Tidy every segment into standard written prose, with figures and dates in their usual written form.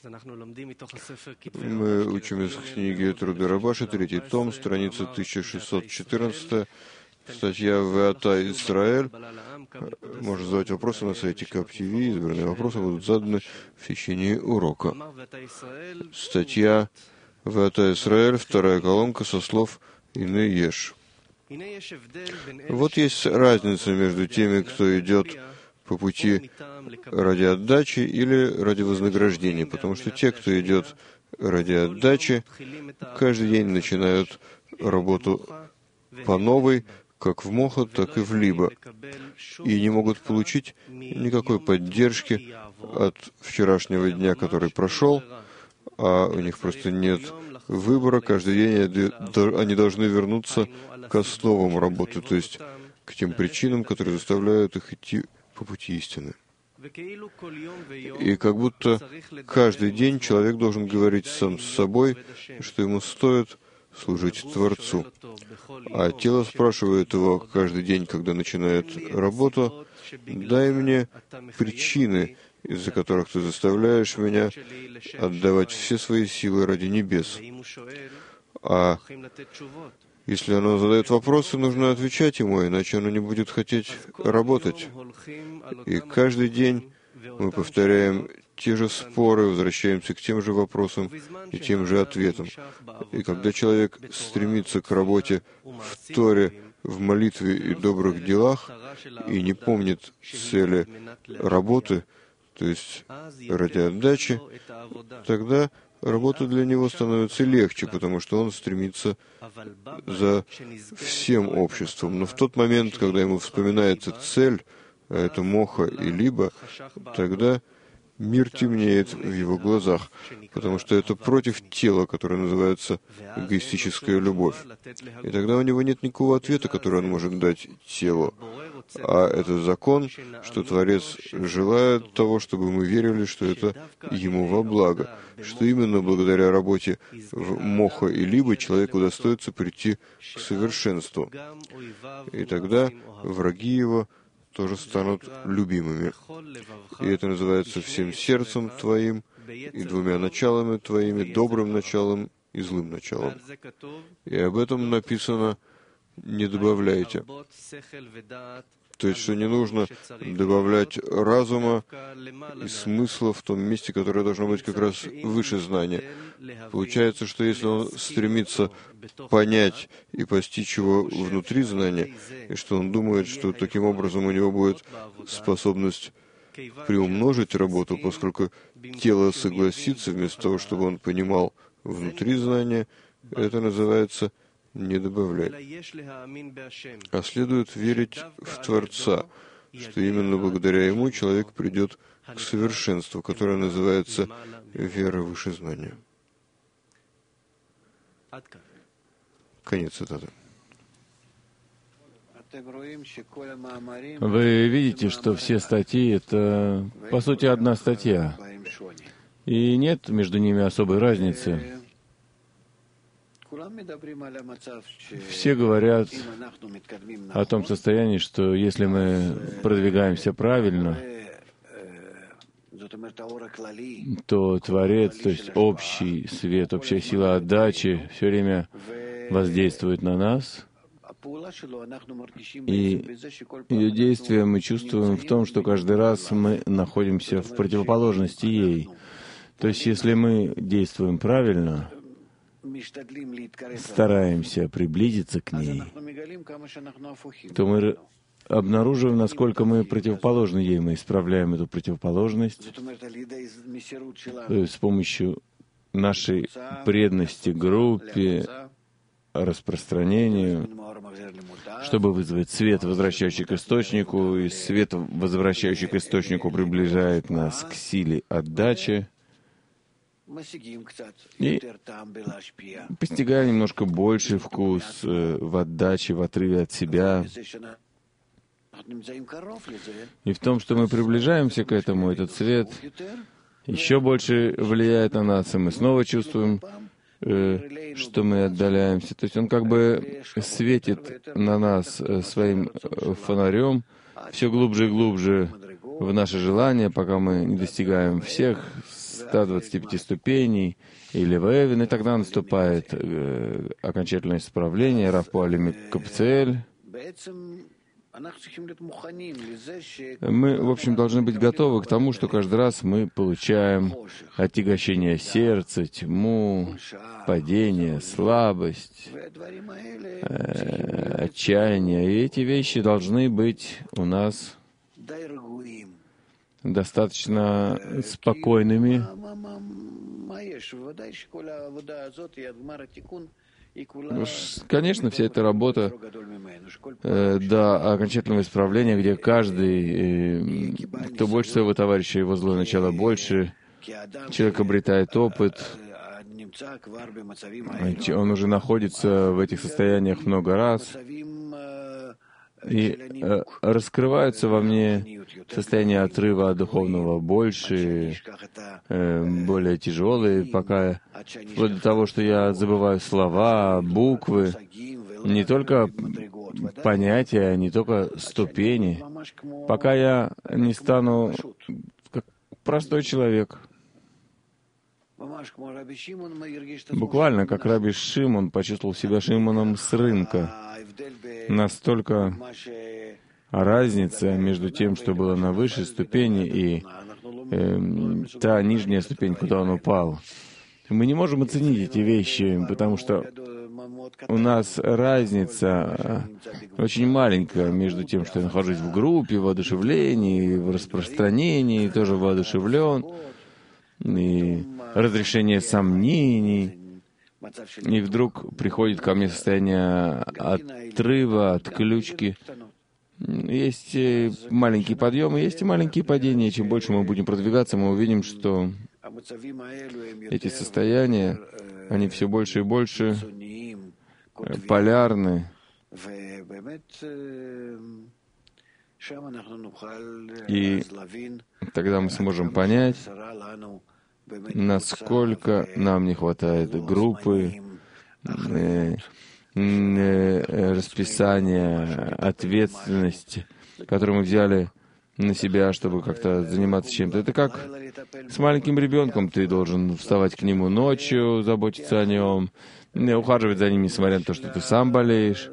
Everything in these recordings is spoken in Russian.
Мы учим из книги Труды Рабаши, 3 том, страница 1614, статья «Веата Исраэль». Можно задавать вопросы на сайте КАП-ТВ. Избранные вопросы будут заданы в течение урока. Статья «Веата Исраэль», 2-я колонка, со слов Ине Еш. Вот есть разница между теми, кто идет по пути ради отдачи или ради вознаграждения, потому что те, кто идет ради отдачи, каждый день начинают работу по новой, как в Моха, так и в Либа, и не могут получить никакой поддержки от вчерашнего дня, который прошел, а у них просто нет выбора. Каждый день они должны вернуться к основам работы, то есть к тем причинам, которые заставляют их идти по пути истины. И как будто каждый день человек должен говорить сам с собой, что ему стоит служить Творцу. А тело спрашивает его каждый день, когда начинает работу: «Дай мне причины, из-за которых ты заставляешь меня отдавать все свои силы ради небес». А если оно задает вопросы, нужно отвечать ему, иначе оно не будет хотеть работать. И каждый день мы повторяем те же споры, возвращаемся к тем же вопросам и тем же ответам. И когда человек стремится к работе в Торе, в молитве и добрых делах, и не помнит цели работы, то есть ради отдачи, тогда работа для него становится легче, потому что он стремится за всем обществом. Но в тот момент, когда ему вспоминается цель, а это Моха и Либа, тогда мир темнеет в его глазах, потому что это против тела, которое называется эгоистическая любовь. И тогда у него нет никакого ответа, который он может дать телу. А это закон, что Творец желает того, чтобы мы верили, что это ему во благо, что именно благодаря работе в Моха и Либо человек удостоится прийти к совершенству. И тогда враги его тоже станут любимыми. И это называется всем сердцем твоим и двумя началами твоими, добрым началом и злым началом. И об этом написано: не добавляйте. То есть, что не нужно добавлять разума и смысла в том месте, которое должно быть как раз выше знания. Получается, что если он стремится понять и постичь его внутри знания, и что он думает, что таким образом у него будет способность приумножить работу, поскольку тело согласится вместо того, чтобы он понимал внутри знания, это называется «не добавлять». А следует верить в Творца, что именно благодаря ему человек придет к совершенству, которое называется вера выше знания. Конец цитаты. Вы видите, что все статьи — это, по сути, одна статья, и нет между ними особой разницы. Все говорят о том состоянии, что если мы продвигаемся правильно, то Творец, то есть общий свет, общая сила отдачи все время воздействует на нас, и ее действие мы чувствуем в том, что каждый раз мы находимся в противоположности ей. То есть если мы действуем правильно, стараемся приблизиться к ней, то мы обнаруживаем, насколько мы противоположны ей. Мы исправляем эту противоположность, то есть с помощью нашей преданности группе, распространению, чтобы вызвать свет, возвращающий к источнику, и свет, возвращающий к источнику, приближает нас к силе отдачи, и постигаем немножко больший вкус в отдаче, в отрыве от себя. И в том, что мы приближаемся к этому, этот свет еще больше влияет на нас, и мы снова чувствуем, что мы отдаляемся. То есть он как бы светит на нас своим фонарем все глубже и глубже в наше желание, пока мы не достигаем всех 125 ступеней, или Вэвин, и тогда наступает окончательное исправление, Рав Пуалим Капцель. Мы, в общем, должны быть готовы к тому, что каждый раз мы получаем отягощение сердца, тьму, падение, слабость, отчаяние. И эти вещи должны быть у нас достаточно спокойными. Конечно, вся эта работа до окончательного исправления, где каждый, кто больше своего товарища, его злое начало больше, человек обретает опыт, он уже находится в этих состояниях много раз, и раскрываются во мне состояния отрыва от духовного больше, более тяжелые, пока вплоть до того, что я забываю слова, буквы, не только понятия, не только ступени, пока я не стану как простой человек. Буквально, как Раби Шимон почувствовал себя Шимоном с рынка. Настолько разница между тем, что было на высшей ступени, и та нижняя ступень, куда он упал. Мы не можем оценить эти вещи, потому что у нас разница очень маленькая между тем, что я нахожусь в группе, в воодушевлении, в распространении, тоже воодушевлен, и разрешение сомнений. И вдруг приходит ко мне состояние отрыва, отключки. Есть маленькие подъемы, есть и маленькие падения. Чем больше мы будем продвигаться, мы увидим, что эти состояния, они все больше и больше полярны. И тогда мы сможем понять, насколько нам не хватает группы, расписания, ответственности, которую мы взяли на себя, чтобы как-то заниматься чем-то. Это как с маленьким ребенком. Ты должен вставать к нему ночью, заботиться о нем, ухаживать за ним, несмотря на то, что ты сам болеешь.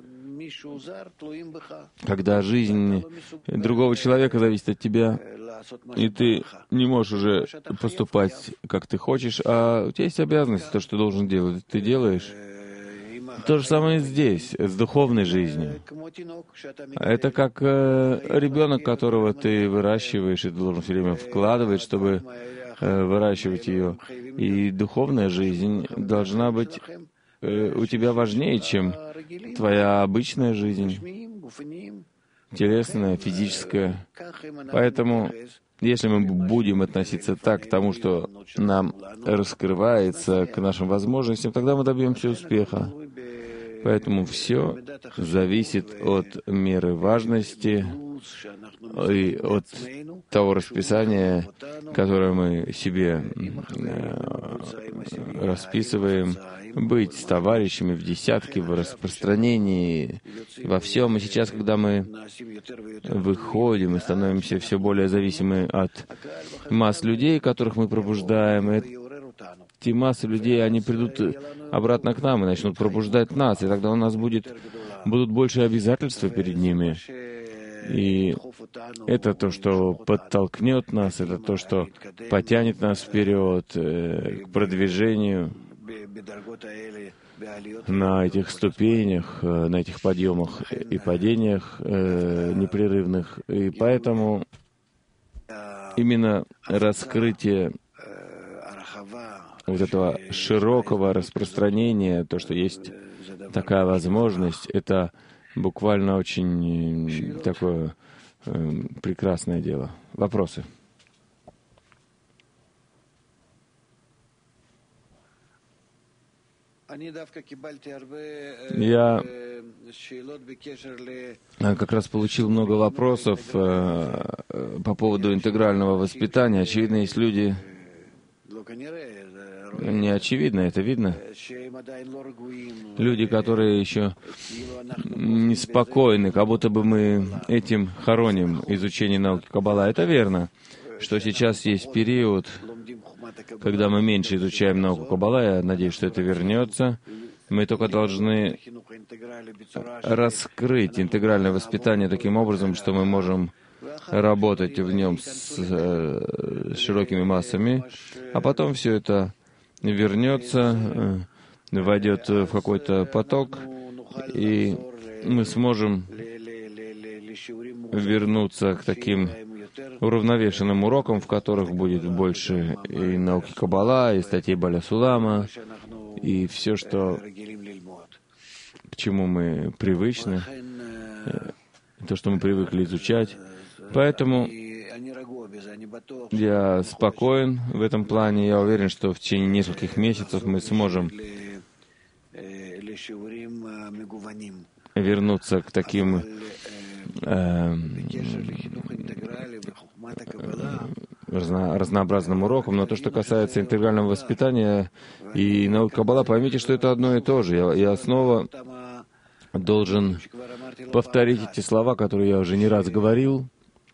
Когда жизнь другого человека зависит от тебя, и ты не можешь уже поступать, как ты хочешь, а у тебя есть обязанности, то, что ты должен делать, ты делаешь. То же самое здесь, с духовной жизнью. Это как ребенок, которого ты выращиваешь, и ты должен все время вкладывать, чтобы выращивать ее. И духовная жизнь должна быть у тебя важнее, чем твоя обычная жизнь, телесная, физическая. Поэтому, если мы будем относиться так к тому, что нам раскрывается, к нашим возможностям, тогда мы добьемся успеха. Поэтому все зависит от меры важности и от того расписания, которое мы себе расписываем, быть с товарищами в десятке, в распространении, во всем. И сейчас, когда мы выходим и становимся все более зависимы от масс людей, которых мы пробуждаем, эти массы людей, они придут обратно к нам и начнут пробуждать нас, и тогда у нас будут больше обязательства перед ними. И это то, что подтолкнет нас, это то, что потянет нас вперед к продвижению на этих ступенях, на этих подъемах и падениях непрерывных. И поэтому именно раскрытие вот этого широкого распространения, то, что есть такая возможность, это буквально очень такое прекрасное дело. Вопросы? Я как раз получил много вопросов по поводу интегрального воспитания. Очевидно, есть люди... Не очевидно, это видно. Люди, которые еще неспокойны, как будто бы мы этим хороним изучение науки Каббала. Это верно, что сейчас есть период, когда мы меньше изучаем науку Каббала, я надеюсь, что это вернется, мы только должны раскрыть интегральное воспитание таким образом, что мы можем работать в нем с широкими массами, а потом все это вернется, войдет в какой-то поток, и мы сможем вернуться к таким уравновешенным урокам, в которых будет больше и науки Каббала, и статей Баля Сулама, и все, к чему мы привычны, то, что мы привыкли изучать. Поэтому я спокоен в этом плане. Я уверен, что в течение нескольких месяцев мы сможем вернуться к таким разнообразным урокам. Но то, что касается интегрального воспитания и науки Каббала, поймите, что это одно и то же. Я снова должен повторить эти слова, которые я уже не раз говорил,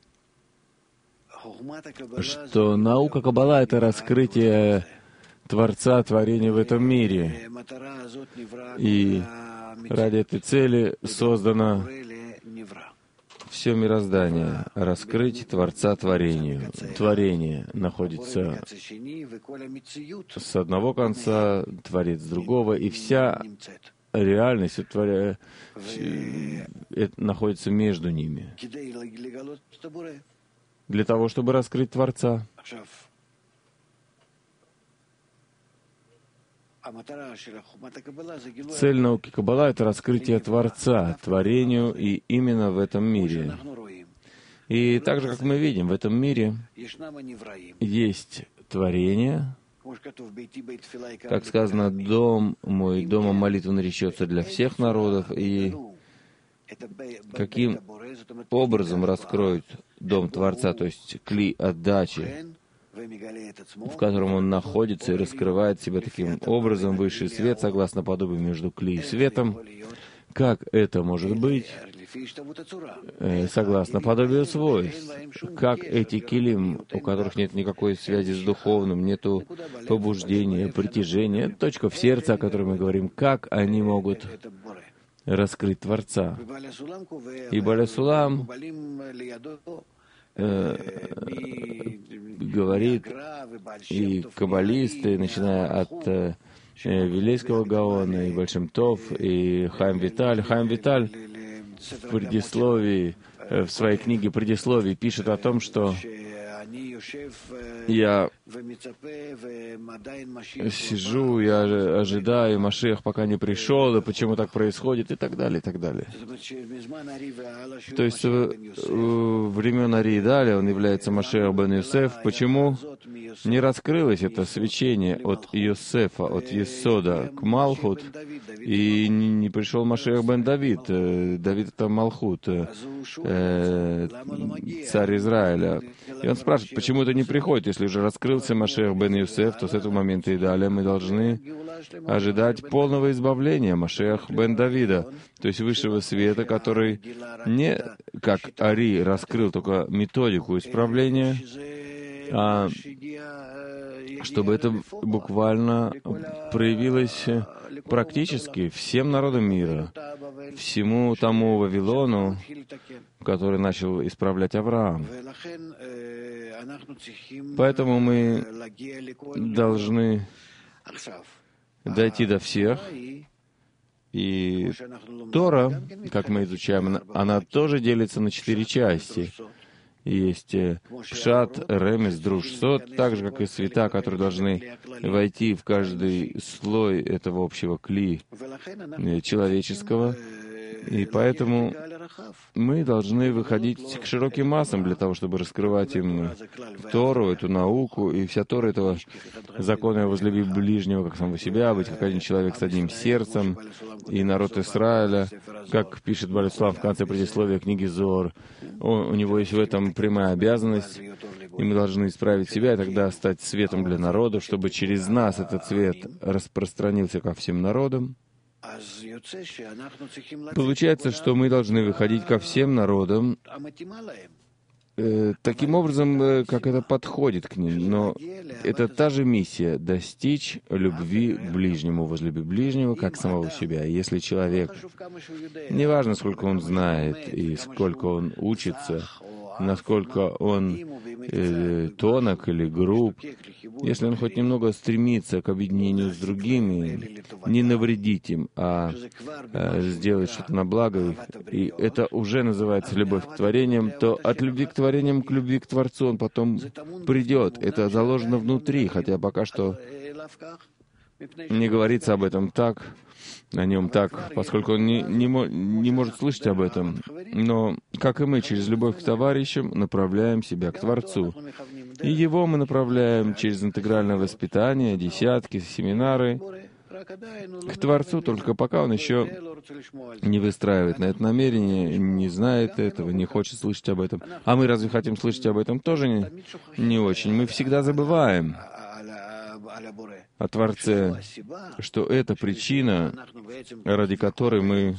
что наука Каббала — это раскрытие Творца, творения в этом мире. И ради этой цели создано все мироздание — раскрыть Творца творению. Творение находится с одного конца, Творец с другого, и вся реальность находится между ними, для того, чтобы раскрыть Творца. Цель науки Каббала — это раскрытие Творца, творению и именно в этом мире. И так же, как мы видим, в этом мире есть творение. Как сказано, «Дом мой, домом молитвы наречется для всех народов». И каким образом раскроет дом Творца, то есть кли отдачи, в котором он находится и раскрывает себя таким образом, высший свет, согласно подобию между кли и светом. Как это может быть? Согласно подобию свойств. Как эти килим, у которых нет никакой связи с духовным, нету побуждения, притяжения, точка в сердце, о которой мы говорим, как они могут раскрыть Творца? И Баля Сулам говорит, и каббалисты, начиная от Вилейского Гаона, и Большим Тов, и Хаим Виталь. Хаим Виталь в предисловии, в своей книге «Предисловие» пишет о том, что я сижу, я ожидаю, Машиах пока не пришел, и почему так происходит, и так далее, и так далее. То есть времен Ари и далее он является Машиах бен Йосеф. Почему не раскрылось это свечение от Йосефа, от Есода к Малхут, и не пришел Машиах бен Давид? Давид — это Малхут, царь Израиля. И он спрашивает, почему это не приходит? Если уже раскрылся Машиах бен Йосеф, то с этого момента и далее мы должны ожидать полного избавления Машиах бен Давида, то есть высшего света, который не, как Ари, раскрыл только методику исправления, а чтобы это буквально проявилось практически всем народам мира, всему тому Вавилону, который начал исправлять Авраам. Поэтому мы должны дойти до всех. И Тора, как мы изучаем, она тоже делится на 4 части. Есть Пшат, Ремес, Друш, Сот, так же, как и света, которые должны войти в каждый слой этого общего кли человеческого. И поэтому мы должны выходить к широким массам для того, чтобы раскрывать им Тору, эту науку, и вся Тора этого закона «возлюби ближнего, как самого себя», быть как один человек с одним сердцем, и народ Израиля, как пишет Баля Сулам в конце предисловия книги Зоар, у него есть в этом прямая обязанность, и мы должны исправить себя, и тогда стать светом для народов, чтобы через нас этот свет распространился ко всем народам. Получается, что мы должны выходить ко всем народам, таким образом, как это подходит к ним. Но это та же миссия — достичь любви к ближнему, возлюби ближнего, как самого себя. И если человек, неважно, сколько он знает и сколько он учится, насколько он тонок или груб, если он хоть немного стремится к объединению с другими, не навредить им, а сделать что-то на благо их, и это уже называется любовь к творениям, то от любви к творениям к любви к Творцу он потом придет. Это заложено внутри, хотя пока что не говорится об этом так, о нем так, поскольку он не может слышать об этом. Но, как и мы, через любовь к товарищам направляем себя к Творцу. И его мы направляем через интегральное воспитание, десятки, семинары к Творцу, только пока он еще не выстраивает на это намерение, не знает этого, не хочет слышать об этом. А мы разве хотим слышать об этом? Тоже не очень. Мы всегда забываем о Творце, что это причина, ради которой мы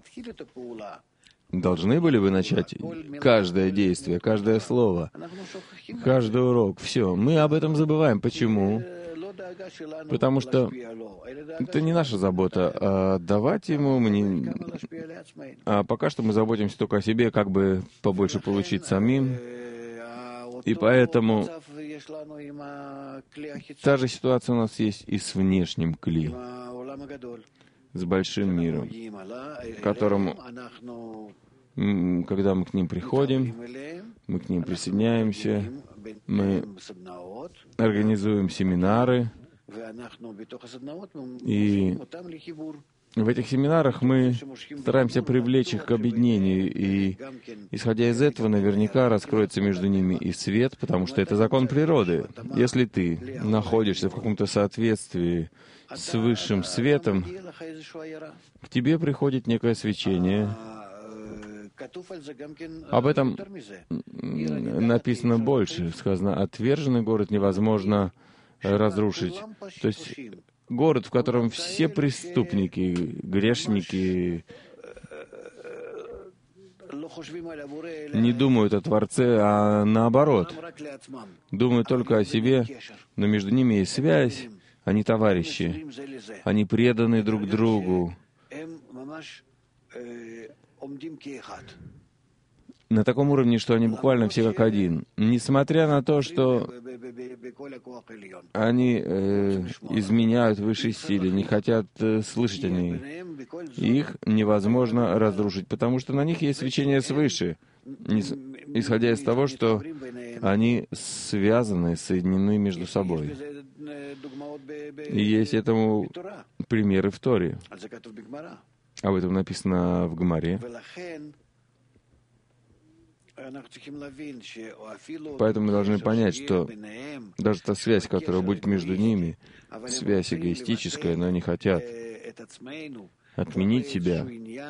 должны были бы начать каждое действие, каждое слово, каждый урок. Все. Мы об этом забываем. Почему? Потому что это не наша забота, а давать ему А пока что мы заботимся только о себе, как бы побольше получить самим. И поэтому та же ситуация у нас есть и с внешним кли, с большим миром, которому, когда мы к ним приходим, мы к ним присоединяемся, мы организуем семинары, и в этих семинарах мы стараемся привлечь их к объединению, и, исходя из этого, наверняка раскроется между ними и свет, потому что это закон природы. Если ты находишься в каком-то соответствии с высшим светом, к тебе приходит некое свечение. Об этом написано больше. Сказано, отверженный город невозможно разрушить. То есть город, в котором все преступники, грешники не думают о Творце, а наоборот, думают только о себе, но между ними есть связь, они товарищи, они преданы друг другу. На таком уровне, что они буквально все как один. Несмотря на то, что они изменяют высшей силе, не хотят слышать о ней, их невозможно разрушить, потому что на них есть свечение свыше, исходя из того, что они связаны, соединены между собой. И есть этому примеры в Торе. Об этом написано в Гемаре. Поэтому мы должны понять, что даже та связь, которая будет между ними, связь эгоистическая, но они хотят отменить себя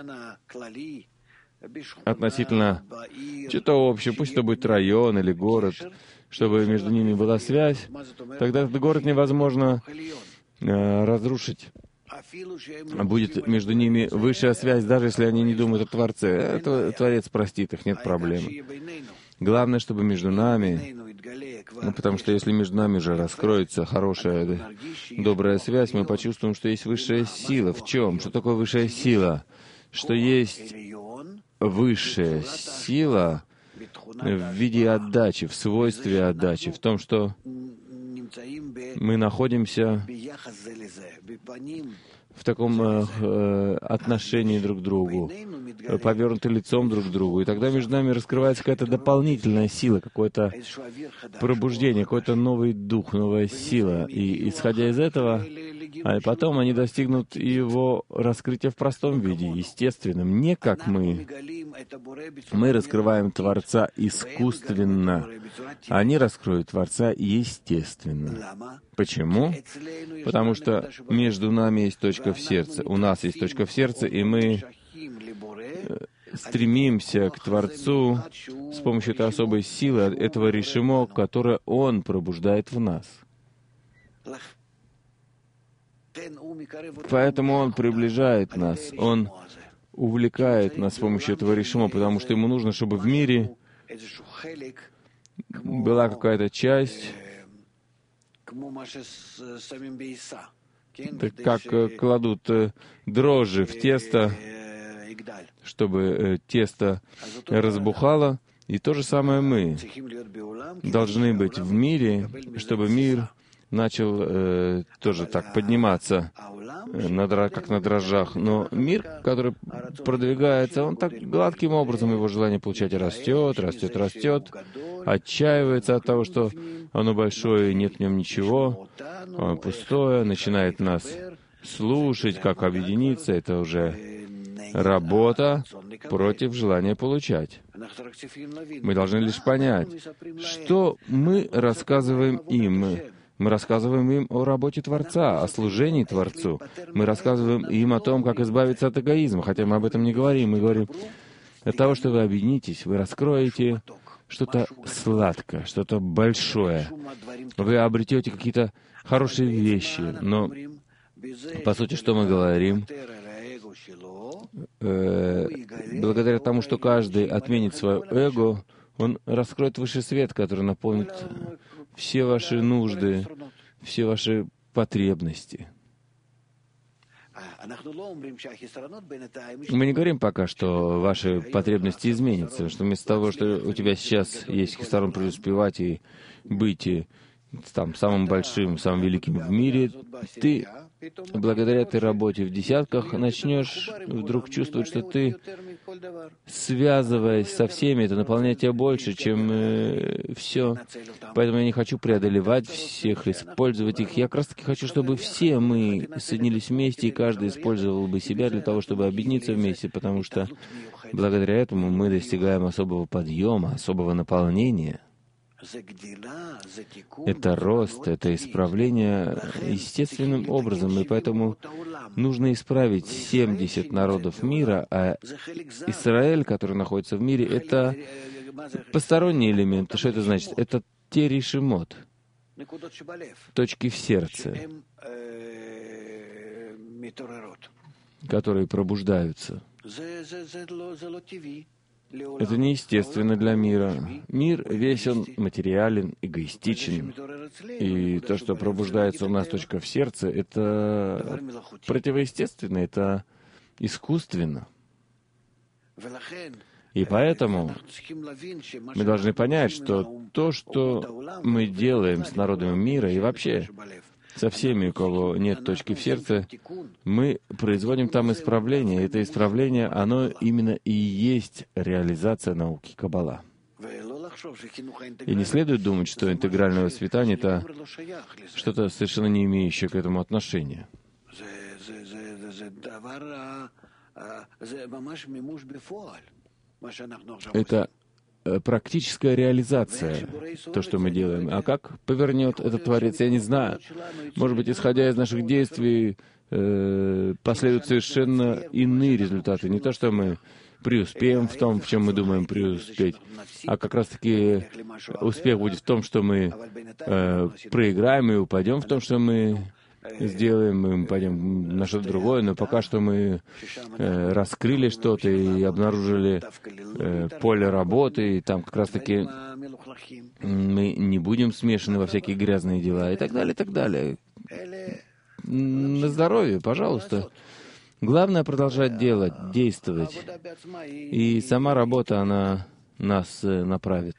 относительно чего-то общего, пусть это будет район или город, чтобы между ними была связь, тогда этот город невозможно разрушить. Будет между ними высшая связь, даже если они не думают о Творце. Это Творец простит их, нет проблем. Главное, чтобы между нами, потому что если между нами уже раскроется хорошая, добрая связь, мы почувствуем, что есть высшая сила. В чем? Что такое высшая сила? Что есть высшая сила в виде отдачи, в свойстве отдачи, в том, что мы находимся в таком отношении друг к другу, повернуты лицом друг к другу, и тогда между нами раскрывается какая-то дополнительная сила, какое-то пробуждение, какой-то новый дух, новая сила. И исходя из этого, а потом они достигнут его раскрытия в простом виде, естественном, не как мы. Мы раскрываем Творца искусственно, а они раскроют Творца естественно. Почему? Потому что между нами есть точка в сердце, у нас есть точка в сердце, и мы стремимся к Творцу с помощью этой особой силы, этого решимо, которое Он пробуждает в нас. Поэтому Он приближает нас, Он увлекает нас с помощью этого решимо, потому что Ему нужно, чтобы в мире была какая-то часть, как кладут дрожжи в тесто, чтобы тесто разбухало. И то же самое мы должны быть в мире, чтобы мир начал тоже так подниматься, как на дрожжах. Но мир, который продвигается, он так гладким образом, его желание получать растет, растет, растет, отчаивается от того, что оно большое, и нет в нем ничего, оно пустое, начинает нас слушать, как объединиться. Это уже работа против желания получать. Мы должны лишь понять, что мы рассказываем им. Мы рассказываем им о работе Творца, о служении Творцу. Мы рассказываем им о том, как избавиться от эгоизма, хотя мы об этом не говорим. Мы говорим, от того, что вы объединитесь, вы раскроете что-то сладкое, что-то большое. Вы обретете какие-то хорошие вещи. Но, по сути, что мы говорим? Благодаря тому, что каждый отменит свое эго, он раскроет высший свет, который наполнит все ваши нужды, все ваши потребности. Мы не говорим пока, что ваши потребности изменятся, что вместо того, что у тебя сейчас есть хисарон преуспевать и быть там самым большим, самым великим в мире, ты благодаря этой работе в десятках начнешь вдруг чувствовать, что ты, связываясь со всеми, это наполняет тебя больше, чем все. Поэтому я не хочу преодолевать всех, использовать их. Я как раз таки хочу, чтобы все мы соединились вместе, и каждый использовал бы себя для того, чтобы объединиться вместе, потому что благодаря этому мы достигаем особого подъема, особого наполнения. Это рост, это исправление естественным образом, и поэтому нужно исправить 70 народов мира, а Израиль, который находится в мире, это посторонний элемент. Что это значит? Это те решимот, точки в сердце, которые пробуждаются. Это неестественно для мира. Мир весь он материален, эгоистичен. И то, что пробуждается у нас точка в сердце, это противоестественно, это искусственно. И поэтому мы должны понять, что то, что мы делаем с народами мира и вообще со всеми, у кого нет точки в сердце, мы производим там исправление. Это исправление, оно именно и есть реализация науки Каббала. И не следует думать, что интегральное воспитание — это что-то совершенно не имеющее к этому отношения. Это практическая реализация, то, что мы делаем. А как повернет этот Творец, я не знаю. Может быть, исходя из наших действий, последуют совершенно иные результаты. Не то, что мы преуспеем в том, в чем мы думаем преуспеть, а как раз-таки успех будет в том, что мы проиграем и упадем в том, что мы сделаем, мы пойдем на что-то другое, но пока что мы раскрыли что-то и обнаружили поле работы, и там как раз-таки мы не будем смешаны во всякие грязные дела, и так далее, и так далее. На здоровье, пожалуйста. Главное продолжать делать, действовать. И сама работа, она нас направит.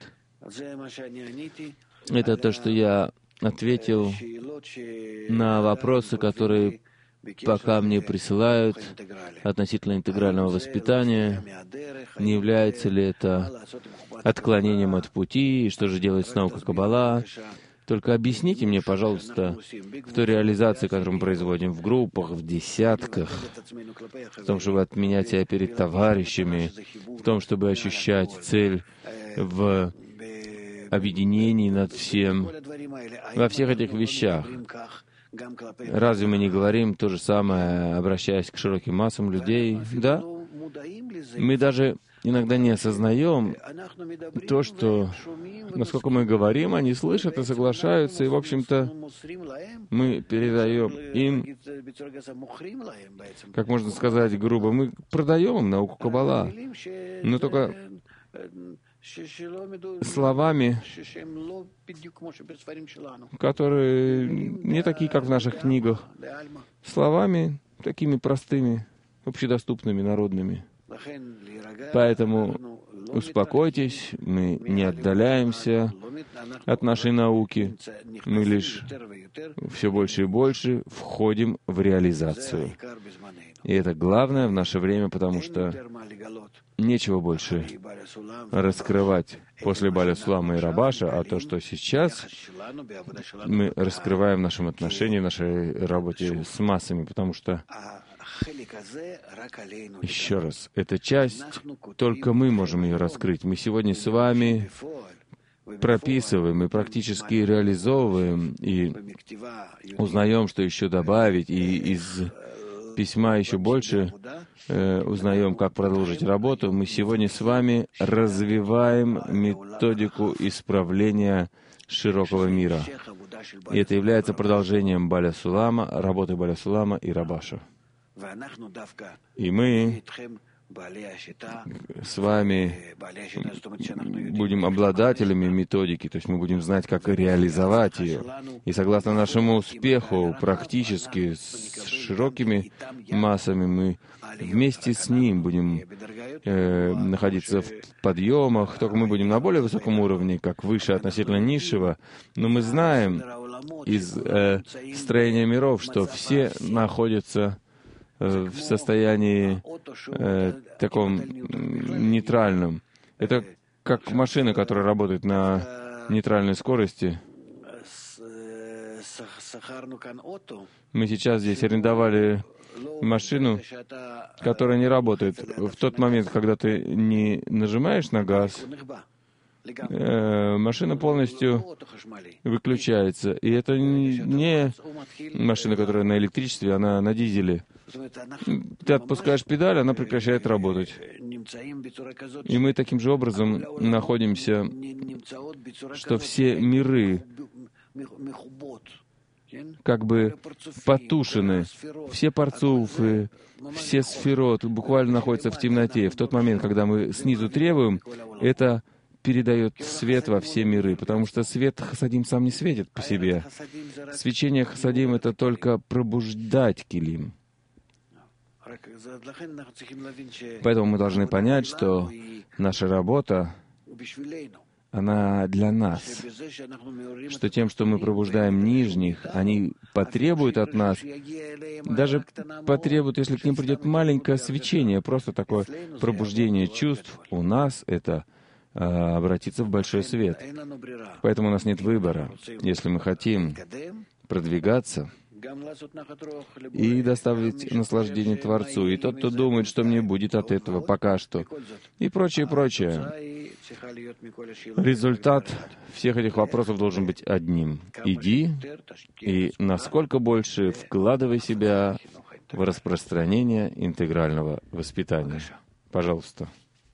Это то, что я ответил на вопросы, которые пока мне присылают относительно интегрального воспитания. Не является ли это отклонением от пути? И что же делать с наукой Каббала? Только объясните мне, пожалуйста, в той реализации, которую мы производим в группах, в десятках, в том, чтобы отменять себя перед товарищами, в том, чтобы ощущать цель в объединении над всем, во всех этих вещах. Разве мы не говорим то же самое, обращаясь к широким массам людей? Да? Мы даже иногда не осознаем то, что, насколько мы говорим, они слышат и соглашаются, и, в общем-то, мы передаем им, как можно сказать грубо, мы продаем им науку Каббала. Но только словами, которые не такие, как в наших книгах, словами такими простыми, общедоступными, народными. Поэтому успокойтесь, мы не отдаляемся от нашей науки, мы лишь все больше и больше входим в реализацию. И это главное в наше время, потому что нечего больше раскрывать после Баля Сулама и Рабаша, а то, что сейчас мы раскрываем в нашем отношении, в нашей работе с массами, потому что, еще раз, эта часть, только мы можем ее раскрыть. Мы сегодня с вами прописываем и практически реализовываем, и узнаем, что еще добавить, и из письма еще больше узнаем, как продолжить работу. Мы сегодня с вами развиваем методику исправления широкого мира. И это является продолжением Баля Сулама, работы Баля Сулама и Рабаша. И мы с вами будем обладателями методики, то есть мы будем знать, как реализовать ее. И согласно нашему успеху, практически с широкими массами, мы вместе с ним будем находиться в подъемах, только мы будем на более высоком уровне, как выше относительно низшего, но мы знаем из строения миров, что все находятся в состоянии таком нейтральном. Это как машина, которая работает на нейтральной скорости. Мы сейчас здесь арендовали машину, которая не работает. В тот момент, когда ты не нажимаешь на газ, машина полностью выключается. И это не машина, которая на электричестве, она на дизеле. Ты отпускаешь педаль, она прекращает работать. И мы таким же образом находимся, что все миры как бы потушены. Все парцуфы, все сферот буквально находятся в темноте. В тот момент, когда мы снизу требуем, это передает свет во все миры, потому что свет хасадим сам не светит по себе. Свечение хасадим — это только пробуждать килим. Поэтому мы должны понять, что наша работа, она для нас, что тем, что мы пробуждаем нижних, они потребуют от нас, даже потребуют, если к ним придет маленькое свечение, просто такое пробуждение чувств, у нас это обратиться в большой свет. Поэтому у нас нет выбора. Если мы хотим продвигаться и доставить наслаждение Творцу, и тот, кто думает, что мне будет от этого пока что, и прочее, прочее. Результат всех этих вопросов должен быть одним. Иди и насколько больше вкладывай себя в распространение интегрального воспитания. Пожалуйста.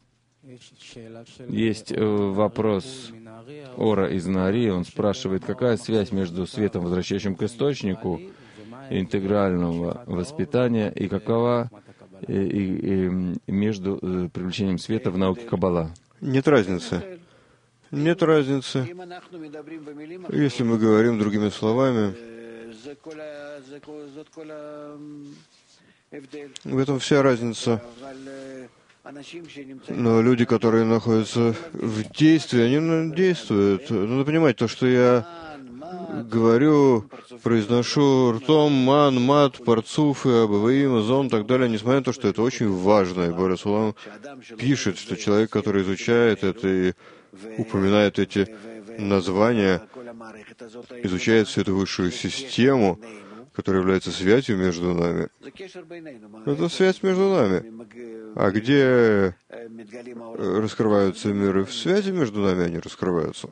Есть вопрос Ора из Наарии. Он спрашивает, какая связь между светом, возвращающим к источнику интегрального воспитания, и какова между привлечением света в науке Каббала? Нет разницы. Нет разницы. Если мы говорим другими словами, в этом вся разница. Но люди, которые находятся в действии, они действуют. Надо понимать, то, что я говорю, произношу ртом, ман, мат, парцуфы, абаваим, азон и так далее, несмотря на то, что это очень важно. И Баля Сулам пишет, что человек, который изучает это и упоминает эти названия, изучает всю эту высшую систему, которая является связью между нами. Это связь между нами. А где раскрываются миры? В связи между нами они раскрываются.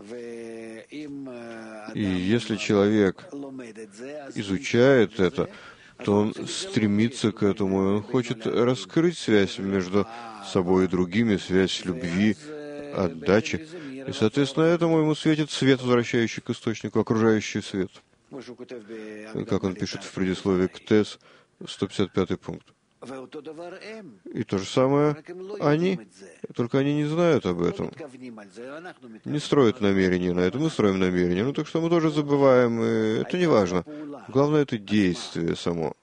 И если человек изучает это, то он стремится к этому, и он хочет раскрыть связь между собой и другими, связь любви, отдачи. И, соответственно, этому ему светит свет, возвращающий к источнику, окружающий свет. Как он пишет в предисловии к ТЭС, 155 пункт. И то же самое они, только они не знают об этом. Не строят намерения на это, мы строим намерения. Ну так что мы тоже забываем, и это не важно. Главное, это действие само.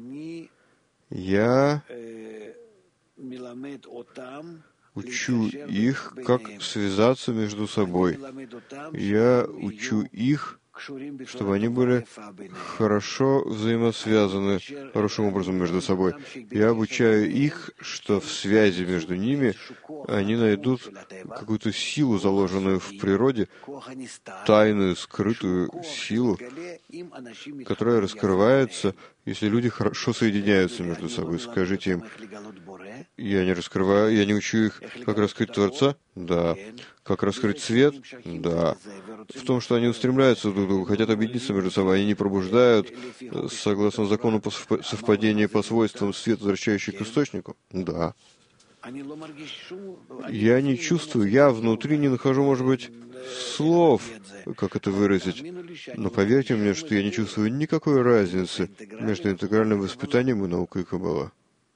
Я учу их, как связаться между собой. Я учу их, чтобы они были хорошо взаимосвязаны хорошим образом между собой. Я обучаю их, что в связи между ними они найдут какую-то силу, заложенную в природе, тайную, скрытую силу, которая раскрывается, если люди хорошо соединяются между собой. Скажите им, я не учу их, как раскрыть Творца? Да. Как раскрыть свет? Да. В том, что они устремляются друг к другу, хотят объединиться между собой, они не пробуждают, согласно закону совпадения по свойствам свет, возвращающий к источнику? Да. Я не чувствую, я внутри не нахожу, может быть, слов, как это выразить. Но поверьте мне, что я не чувствую никакой разницы между интегральным воспитанием и наукой Каббала.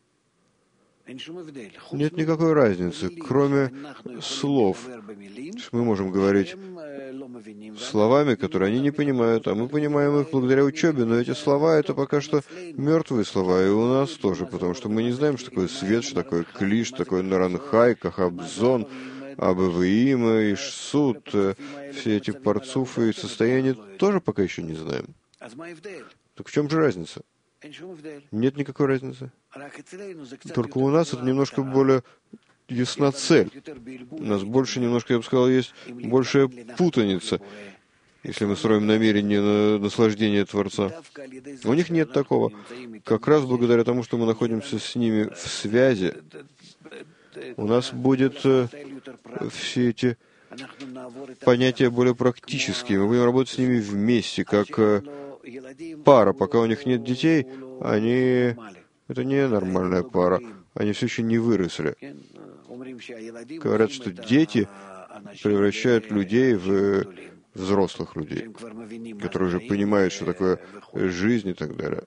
Нет никакой разницы, кроме слов. Мы можем говорить словами, которые они не понимают, а мы понимаем их благодаря учебе, но эти слова — это пока что мертвые слова, и у нас тоже, потому что мы не знаем, что такое свет, что такое кли, что такое наранхай, кахабзон, абавиима, ишсут, все эти парцуфы и состояния тоже пока еще не знаем. Так в чем же разница? Нет никакой разницы. Только у нас это немножко более ясна цель. У нас больше немножко, я бы сказал, есть большая путаница, если мы строим намерение на наслаждение Творца. У них нет такого. Как раз благодаря тому, что мы находимся с ними в связи, у нас будет все эти понятия более практические. Мы будем работать с ними вместе, как пара. Пока у них нет детей, это не нормальная пара. Они все еще не выросли. Говорят, что дети превращают людей в взрослых людей, которые уже понимают, что такое жизнь и так далее.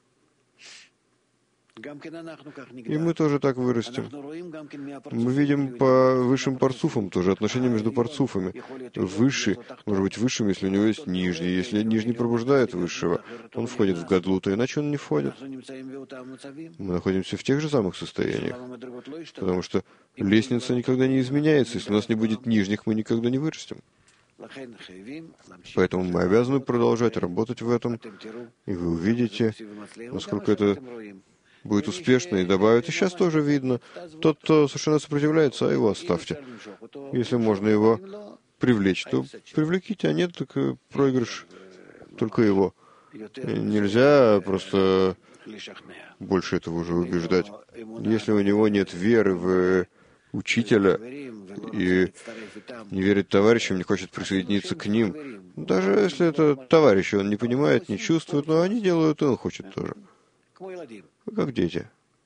И мы тоже так вырастем. Мы видим по высшим парцуфам тоже, отношения между парцуфами. Высший может быть высшим, если у него есть нижний. Если нижний пробуждает высшего, он входит в гадлута, иначе он не входит. Мы находимся в тех же самых состояниях, потому что лестница никогда не изменяется. Если у нас не будет нижних, мы никогда не вырастем. Поэтому мы обязаны продолжать работать в этом, и вы увидите, насколько это будет успешно и добавит. И сейчас тоже видно, тот, кто совершенно сопротивляется, а его оставьте. Если можно его привлечь, то привлеките, а нет, так проигрыш только его. Нельзя просто больше этого уже убеждать. Если у него нет веры в учителя и не верит товарищам, не хочет присоединиться к ним, даже если это товарищи, он не понимает, не чувствует, но они делают, и он хочет тоже. Как дети.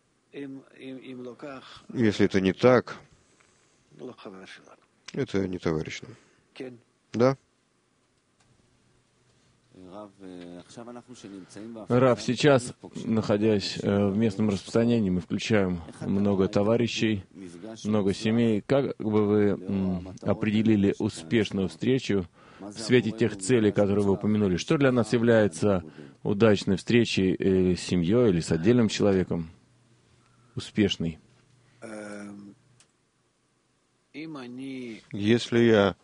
Если это не так, это не товарищ нам. Да? Рав, сейчас, находясь в местном распространении, мы включаем много товарищей, много семей. Как бы вы определили успешную встречу в свете тех целей, которые вы упомянули? Что для нас является удачной встречей с семьей или с отдельным человеком? Успешной. Если я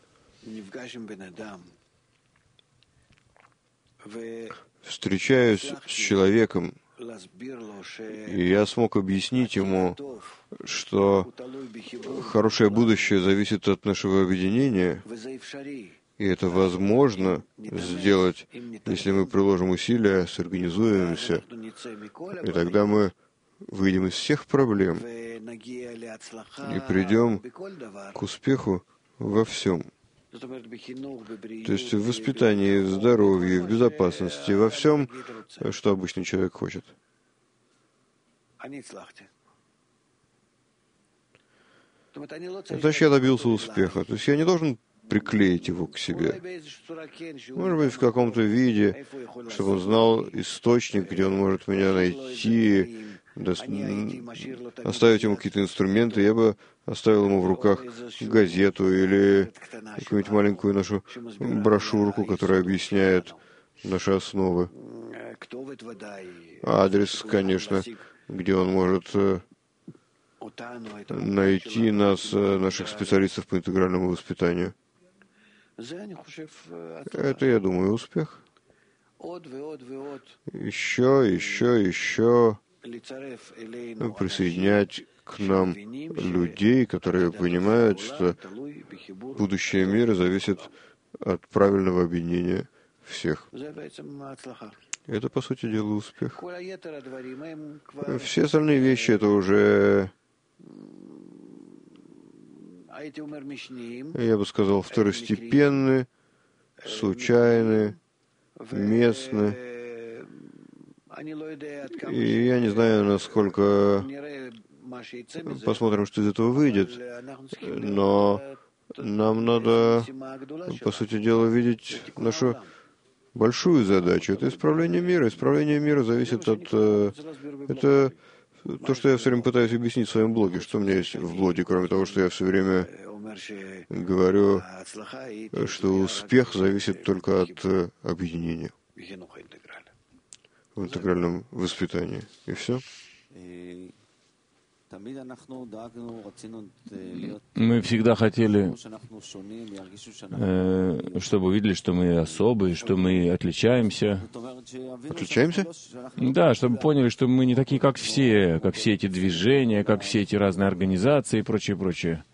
встречаюсь с человеком, и я смог объяснить ему, что хорошее будущее зависит от нашего объединения, и это возможно сделать, если мы приложим усилия, сорганизуемся, и тогда мы выйдем из всех проблем и придем к успеху во всем. То есть в воспитании, в здоровье, в безопасности, во всем, что обычный человек хочет. Значит, я добился успеха. То есть я не должен приклеить его к себе. Может быть, в каком-то виде, чтобы он знал источник, где он может меня найти, оставить ему какие-то инструменты, я бы оставил ему в руках газету или какую-нибудь маленькую нашу брошюрку, которая объясняет наши основы. Адрес, конечно, где он может найти нас, наших специалистов по интегральному воспитанию. Это, я думаю, успех. Еще присоединять к нам людей, которые понимают, что будущее мира зависит от правильного объединения всех. Это, по сути дела, успех. Все остальные вещи — это уже, я бы сказал, второстепенные, случайные, местные. И я не знаю, насколько... Посмотрим, что из этого выйдет. Но нам надо, по сути дела, видеть нашу большую задачу. Это исправление мира. Исправление мира зависит от... Это то, что я все время пытаюсь объяснить в своем блоге. Что у меня есть в блоге, кроме того, что я все время говорю, что успех зависит только от объединения в интегральном воспитании. И все. Мы всегда хотели, чтобы увидели, что мы особые, что мы отличаемся. Отличаемся? Да, чтобы поняли, что мы не такие, как все эти движения, как все эти разные организации и прочее, прочее.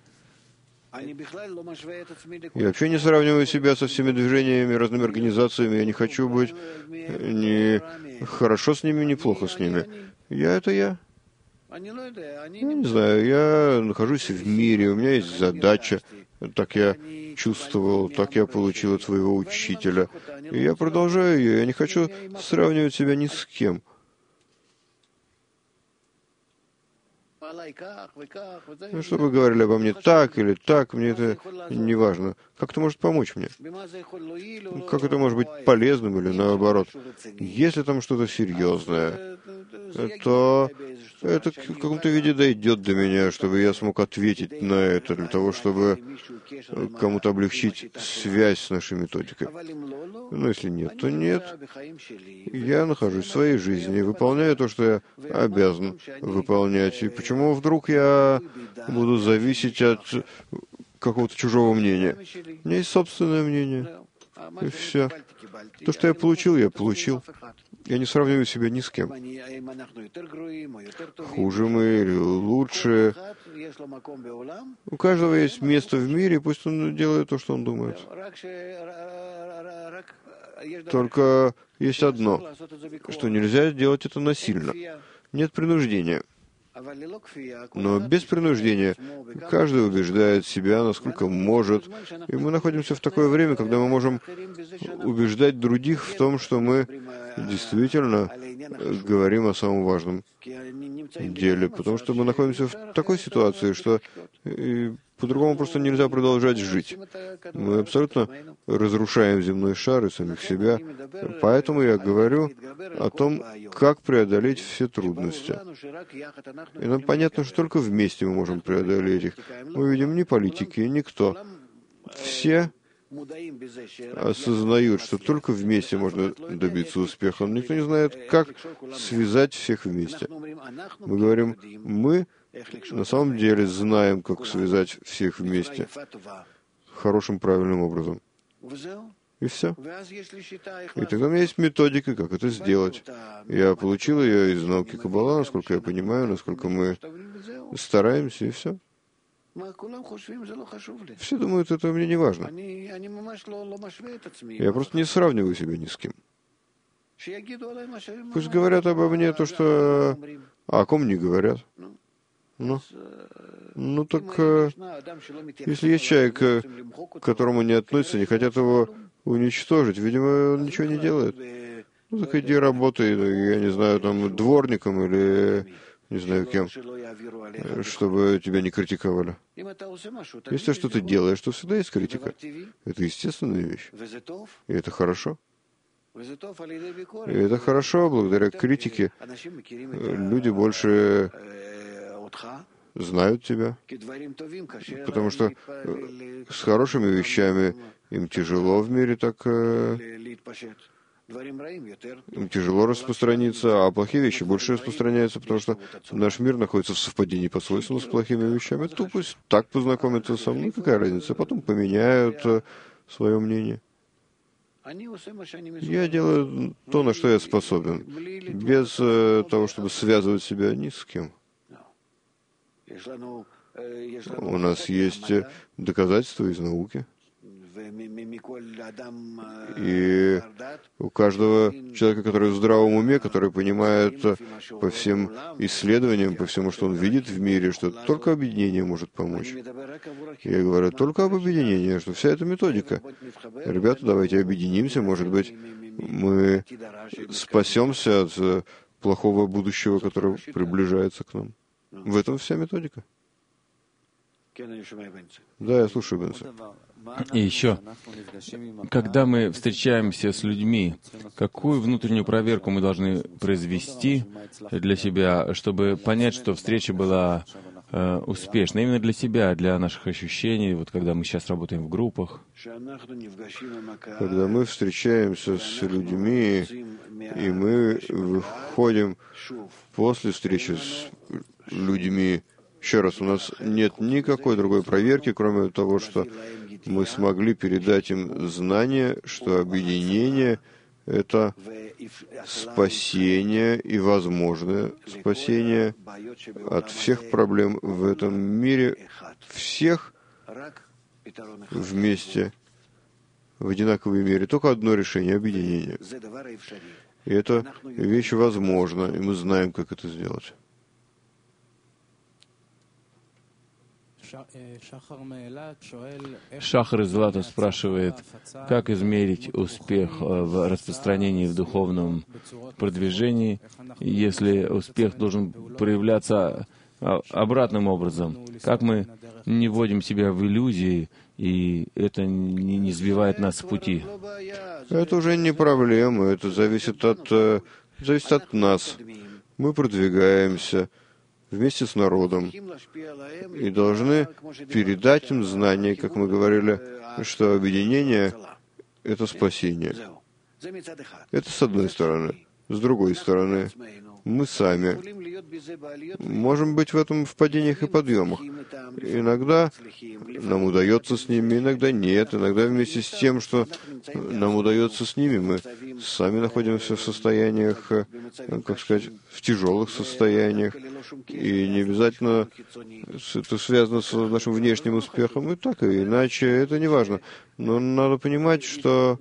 Я вообще не сравниваю себя со всеми движениями, разными организациями. Я не хочу быть ни хорошо с ними, ни плохо с ними. Я — это я. Я не знаю, я нахожусь в мире, у меня есть задача. Так я чувствовал, так я получил от своего учителя. И я продолжаю ее. Я не хочу сравнивать себя ни с кем. Чтобы говорили обо мне так или так, мне это не важно. Как это может помочь мне? Как это может быть полезным или наоборот? Если там что-то серьезное, то это в каком-то виде дойдет до меня, чтобы я смог ответить на это, для того, чтобы кому-то облегчить связь с нашей методикой. Но если нет, то нет. Я нахожусь в своей жизни и выполняю то, что я обязан выполнять. И почему вдруг я буду зависеть от какого-то чужого мнения? У меня есть собственное мнение. И все. То, что я получил, я получил. Я не сравниваю себя ни с кем. Хуже мы или лучше. У каждого есть место в мире, пусть он делает то, что он думает. Только есть одно, что нельзя делать это насильно. Нет принуждения. Но без принуждения каждый убеждает себя, насколько может. И мы находимся в такое время, когда мы можем убеждать других в том, что мы действительно говорим о самом важном деле. Потому что мы находимся в такой ситуации, что по-другому просто нельзя продолжать жить. Мы абсолютно разрушаем земной шар и самих себя. Поэтому я говорю о том, как преодолеть все трудности. И нам понятно, что только вместе мы можем преодолеть их. Мы видим ни политики, никто. Все осознают, что только вместе можно добиться успеха. Но никто не знает, как связать всех вместе. Мы говорим, мы на самом деле знаем, как связать всех вместе хорошим, правильным образом. И все. И тогда у меня есть методика, как это сделать. Я получил ее из науки Каббала, насколько я понимаю, насколько мы стараемся, и все. Все думают, это мне не важно. Я просто не сравниваю себя ни с кем. Пусть говорят обо мне то, что... А о ком не говорят? Ну так, если есть человек, к которому не относятся, не хотят его уничтожить, видимо, он ничего не делает. Ну так иди работай, я не знаю, там, дворником или не знаю кем, чтобы тебя не критиковали. Если что ты делаешь, то всегда есть критика. Это естественная вещь. И это хорошо. И это хорошо, благодаря критике люди больше знают тебя, потому что с хорошими вещами им тяжело в мире так, им тяжело распространиться, а плохие вещи больше распространяются, потому что наш мир находится в совпадении по свойствам с плохими вещами. То пусть так познакомятся со мной, какая разница, потом поменяют свое мнение. Я делаю то, на что я способен, без того, чтобы связывать себя ни с кем. У нас есть доказательства из науки. И у каждого человека, который в здравом уме, который понимает по всем исследованиям, по всему, что он видит в мире, что только объединение может помочь. Я говорю только об объединении, что вся эта методика. Ребята, давайте объединимся, может быть, мы спасемся от плохого будущего, которое приближается к нам. В этом вся методика. Да, я слушаю, Бенса. И еще, когда мы встречаемся с людьми, какую внутреннюю проверку мы должны произвести для себя, чтобы понять, что встреча была успешна, именно для себя, для наших ощущений, вот когда мы сейчас работаем в группах? Когда мы встречаемся с людьми, и мы выходим после встречи с людьми, еще раз, у нас нет никакой другой проверки, кроме того, что мы смогли передать им знание, что объединение — это спасение и возможное спасение от всех проблем в этом мире, всех вместе, в одинаковой мере. Только одно решение — объединение. И эта вещь возможна, и мы знаем, как это сделать. Шахар из Лата спрашивает, как измерить успех в распространении в духовном продвижении, если успех должен проявляться обратным образом? Как мы не вводим себя в иллюзии, и это не сбивает нас с пути? Это уже не проблема, это зависит от нас. Мы продвигаемся вместе с народом и должны передать им знания, как мы говорили, что объединение — это спасение. Это с одной стороны. С другой стороны, мы сами можем быть в этом в падениях и подъемах. Иногда нам удается с ними, иногда нет. Иногда вместе с тем, что нам удается с ними, мы сами находимся в состояниях, как сказать, в тяжелых состояниях. И не обязательно это связано с нашим внешним успехом, и так, и иначе, это не важно. Но надо понимать, что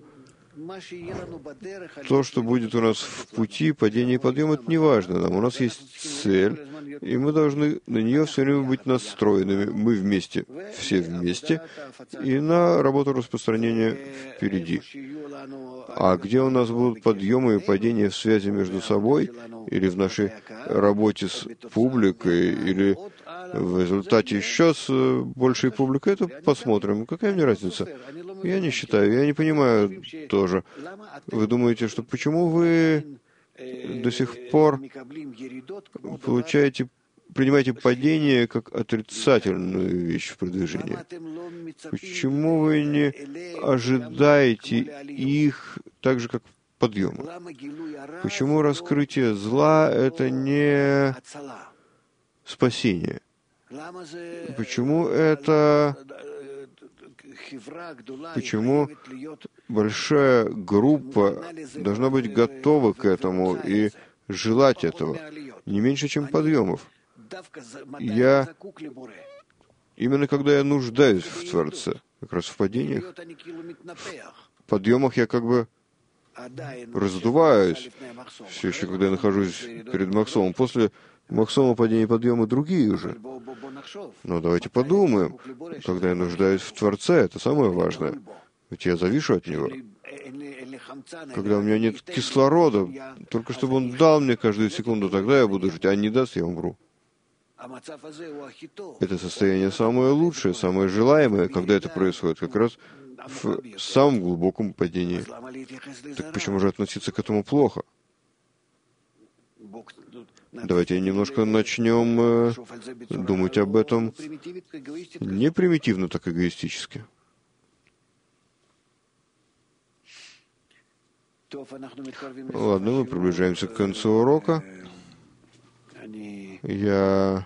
то, что будет у нас в пути, падение и подъем, это не важно нам. У нас есть цель, и мы должны на нее все время быть настроенными. Мы вместе, все вместе, и на работу распространения впереди. А где у нас будут подъемы и падения в связи между собой, или в нашей работе с публикой, или в результате еще с большей публикой, это посмотрим. Какая мне разница? Я не считаю, я не понимаю тоже. Вы думаете, что почему вы до сих пор принимаете падение как отрицательную вещь в продвижении? Почему вы не ожидаете их так же, как подъемы? Почему раскрытие зла — это не спасение? Почему большая группа должна быть готова к этому и желать этого не меньше, чем подъемов? Именно когда я нуждаюсь в Творце, как раз в падениях, в подъемах я как бы раздуваюсь, все еще, когда я нахожусь перед Махсомом. После Махсома падения и подъемы другие уже. Но давайте подумаем, когда я нуждаюсь в Творце, это самое важное. Ведь я завишу от Него. Когда у меня нет кислорода, только чтобы Он дал мне каждую секунду, тогда я буду жить, а не даст, я умру. Это состояние самое лучшее, самое желаемое, когда это происходит. Как раз в самом глубоком падении. Так почему же относиться к этому плохо? Давайте немножко начнем думать об этом не примитивно, так эгоистически. Ладно, мы приближаемся к концу урока. Я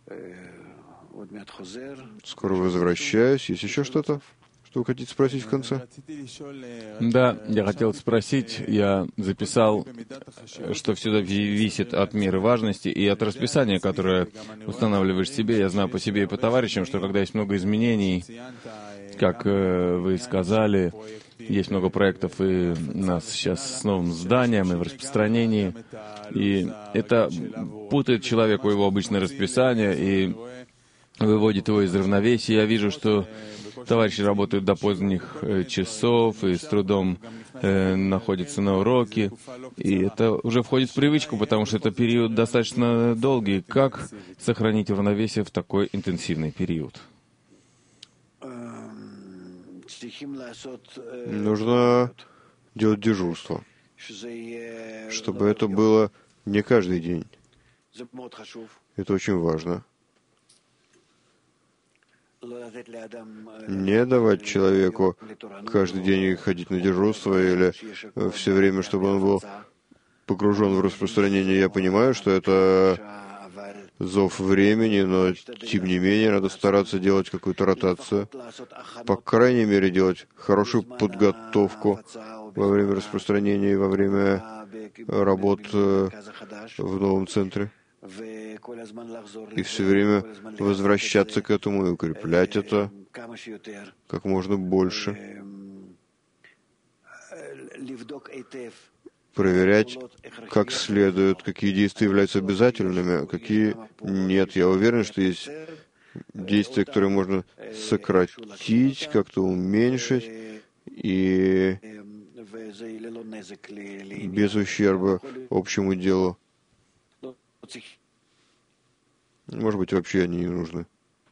скоро возвращаюсь. Есть еще что-то, что вы хотите спросить в конце? Да, я хотел спросить, я записал, что все зависит от меры важности и от расписания, которое устанавливаешь себе. Я знаю по себе и по товарищам, что когда есть много изменений, как вы сказали, есть много проектов и у нас сейчас с новым зданием, и в распространении. И это путает человеку его обычное расписание и выводит его из равновесия. Я вижу, что товарищи работают до поздних часов и с трудом находятся на уроке. И это уже входит в привычку, потому что это период достаточно долгий. Как сохранить равновесие в такой интенсивный период? Нужно делать дежурство, чтобы это было не каждый день. Это очень важно. Не давать человеку каждый день ходить на дежурство или все время, чтобы он был погружен в распространение. Я понимаю, что это зов времени, но тем не менее надо стараться делать какую-то ротацию. По крайней мере, делать хорошую подготовку во время распространения и во время работ в новом центре. И все время возвращаться к этому и укреплять это как можно больше. Проверять как следует, какие действия являются обязательными, а какие нет. Я уверен, что есть действия, которые можно сократить, как-то уменьшить, и без ущерба общему делу. Может быть, вообще они не нужны.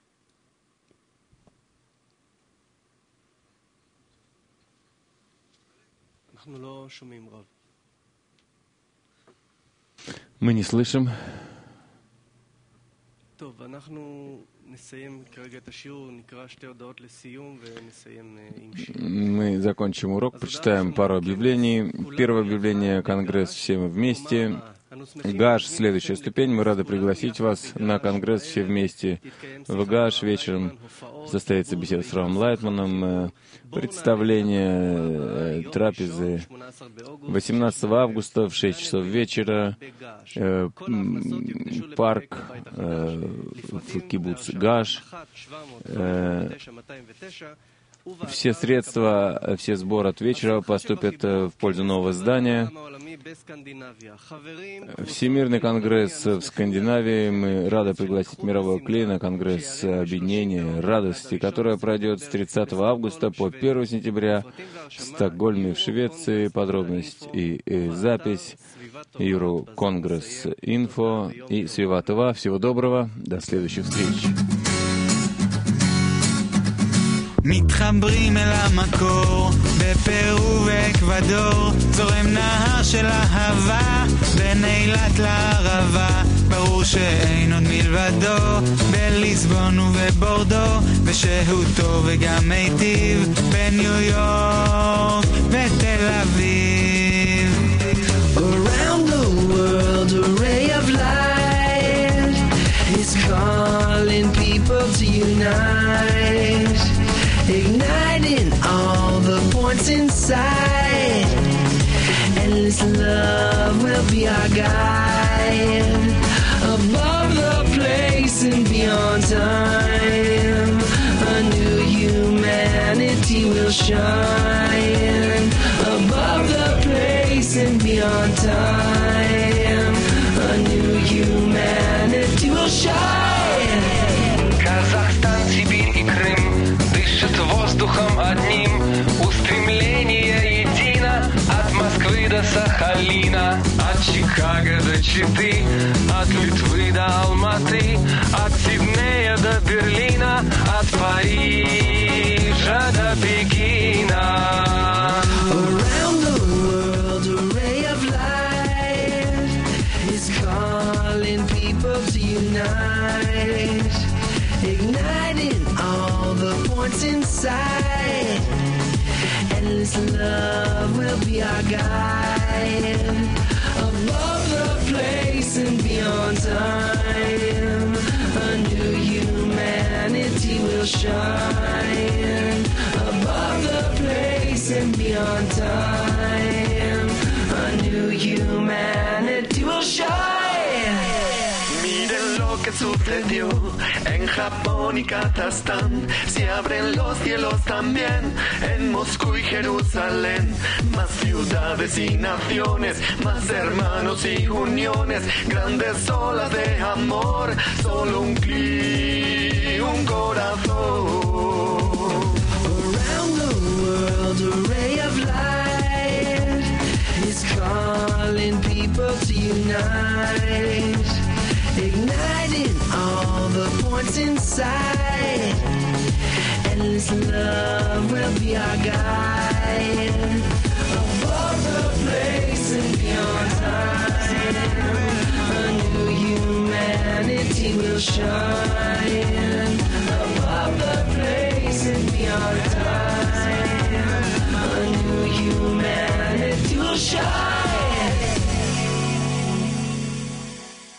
Мы не слышим. Мы закончим урок, прочитаем пару объявлений. Первое объявление — Конгресс «Все мы вместе». ГАШ — следующая ступень. Мы рады пригласить вас на Конгресс «Все вместе». В ГАШ вечером состоится беседа с Равом Лайтманом, представление, трапезы. 18 августа в 6 часов вечера парк в кибуц ГАШ. Все средства, все сборы от вечера поступят в пользу нового здания. Всемирный конгресс в Скандинавии. Мы рады пригласить мировой клей на конгресс объединения радости, которое пройдет с 30 августа по 1 сентября в Стокгольме, в Швеции. Подробность и запись Юру Конгресс Инфо и Свиватова. Всего доброго. До следующих встреч. מתחברים אל המקור, בפרו ואקוודור, זורם נהר של אהבה, בין אילת לערבה, ברור שאין עוד מלבדו, בליסבון ובבורדו, ושהותו וגם מיטיב, בניו יורק ותל אביב. Around the world a ray of light is calling people to unite, igniting all the points inside. Endless love will be our guide, above the place and beyond time. A new humanity will shine, above the place and beyond time. A new humanity will shine. Казахстан, Сибирь и Крым дышат воздухом одним, устремление едино от Москвы до Сахалина, от Чикаго до Читы, от Литвы до Алматы, от Сиднея до Берлина, от Парижа до Пекина. calling people to unite, igniting all the points inside. Endless love will be our guide, above the place and beyond time. A new humanity will shine, above the place and beyond time. A new humanity will shine. Miren lo que sucedió en Japón y Kazajstán. Se abren los cielos también en Moscú y Jerusalén. Más ciudades y naciones, más hermanos y uniones, grandes olas de amor, solo un clic, un corazón. Around the world, a ray of light is calling people to unite, igniting all the points inside. Endless love will be our guide, above the place and beyond time. A new humanity will shine, above the place and beyond time. A new humanity will shine.